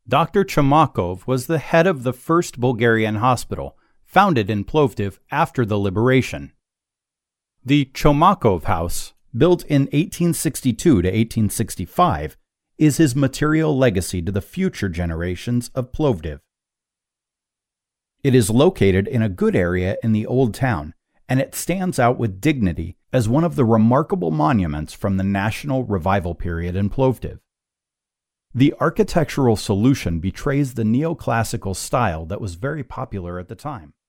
Dr. Chomakov was the head of the first Bulgarian hospital, founded in Plovdiv after the liberation. The Chomakov House, built in 1862 to 1865, is his material legacy to the future generations of Plovdiv. It is located in a good area in the old town, and it stands out with dignity as one of the remarkable monuments from the National Revival period in Plovdiv. The architectural solution betrays the neoclassical style that was very popular at the time.